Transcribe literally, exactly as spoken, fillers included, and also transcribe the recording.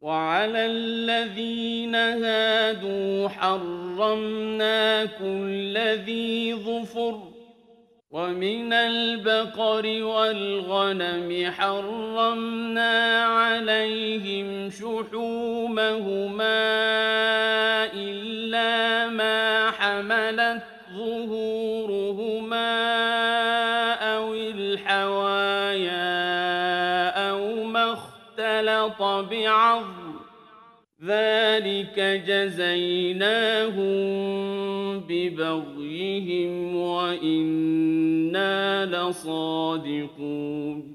وعلى الذين هادوا حرمنا كل ذي ظفر ومن البقر والغنم حرمنا عليهم شحومهما إلا ما حملت ظهورهما أو الحوايا أو ما اختلط بعظم ذلك جزيناهم ببغيهم وإنا لصادقون